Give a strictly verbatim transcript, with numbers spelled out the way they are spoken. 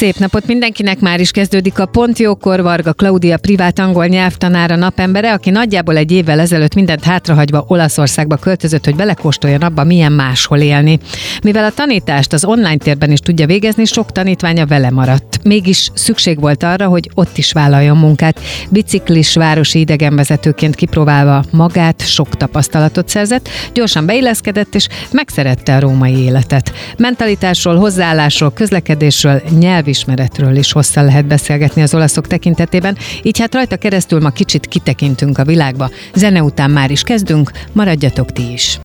Szép napot mindenkinek, már is kezdődik a Pont Jókor. Varga Klaudia privát angol nyelvtanára, napembere, aki nagyjából egy évvel ezelőtt mindent hátrahagyva Olaszországba költözött, hogy belekóstoljon abba, milyen máshol élni. Mivel a tanítást az online térben is tudja végezni, sok tanítványa vele maradt. Mégis szükség volt arra, hogy ott is vállaljon munkát. Biciklis városi idegenvezetőként kipróbálva magát, sok tapasztalatot szerzett, gyorsan beilleszkedett és megszerette a római életet. Mentalitásról, hozzáállásról, közlekedésről, nyelvismeretről is hosszan lehet beszélgetni az olaszok tekintetében, így hát rajta keresztül ma kicsit kitekintünk a világba. Zene után már is kezdünk, maradjatok ti is!